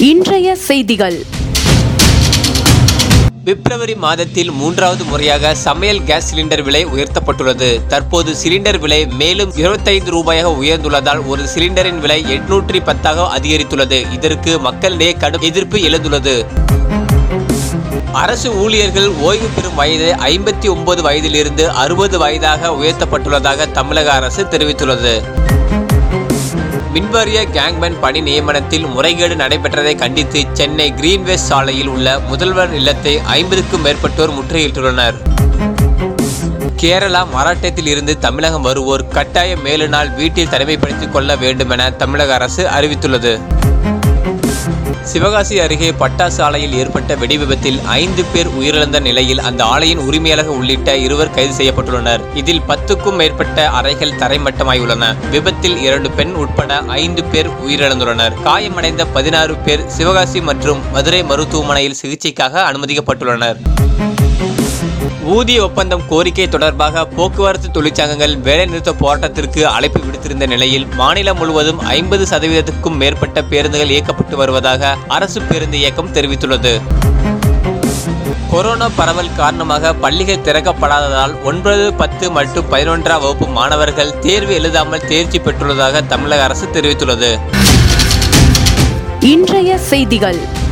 இன்றைய செய்திகள். பிப்ரவரி மாதத்தில் 3வது முறையாக சமையல் கேஸ் சிலிண்டர் விலை உயர்த்தப்பட்டுள்ளது. தற்போது சிலிண்டர் விலை மேலும் 25 ரூபாயாக உயர்ந்துள்ளதால் ஒரு சிலிண்டரின் விலை 810 அதிகரித்துள்ளது. இதற்கு மக்களிடையே கடும் எதிர்ப்பு எழுந்துள்ளது. அரசு ஊழியர்கள் ஓய்வு பெறும் வயது 59 வயதிலிருந்து 60 வயதாக உயர்த்தப்பட்டுள்ளதாக தமிழக அரசு தெரிவித்துள்ளது. மின்வாரிய கேங்மேன் பணி நியமனத்தில் முறைகேடு நடைபெற்றதை கண்டித்து சென்னை கிரீன்வேஸ் சாலையில் உள்ள முதல்வர் இல்லத்தை 50க்கும் மேற்பட்டோர் முற்றுகையிட்டுள்ளனர். கேரளா மராட்டியத்தில் இருந்து தமிழகம் வருவோர் கட்டாய 7 நாள் வீட்டில் தனிமைப்படுத்திக் கொள்ள வேண்டும் என தமிழக அரசு அறிவித்துள்ளது. சிவகாசி அருகே பட்டாசு ஆலையில் ஏற்பட்ட வெடி விபத்தில் 5 பேர் உயிரிழந்த நிலையில் அந்த ஆலையின் உரிமையாளர் உள்ளிட்ட 2 கைது செய்யப்பட்டுள்ளனர். இதில் 10க்கும் மேற்பட்ட அறைகள் தரைமட்டமாயுள்ளன. விபத்தில் 2 பெண் உட்பட 5 பேர் உயிரிழந்துள்ளனர். காயமடைந்த 16 பேர் சிவகாசி மற்றும் மதுரை மருத்துவமனையில் சிகிச்சைக்காக அனுமதிக்கப்பட்டுள்ளனர். ஊதிய ஒப்பந்தம் கோரிக்கை தொடர்பாக போக்குவரத்து தொழிற்சங்கங்கள் வேலைநிறுத்த போராட்டத்திற்கு அழைப்பு விடுத்திருந்த நிலையில் மாநிலம் முழுவதும் 50%க்கும் மேற்பட்ட பேருந்துகள் இயக்கப்பட்டு வருவதாக அரசு பேருந்து இயக்கம் தெரிவித்துள்ளது. கொரோனா பரவல் காரணமாக பள்ளிகள் திறக்கப்படாததால் 9, 10 மற்றும் 11ஆம் வகுப்பு மாணவர்கள் தேர்வு எழுதாமல் தேர்ச்சி பெற்றுள்ளதாக தமிழக அரசு தெரிவித்துள்ளது. இன்றைய செய்திகள்.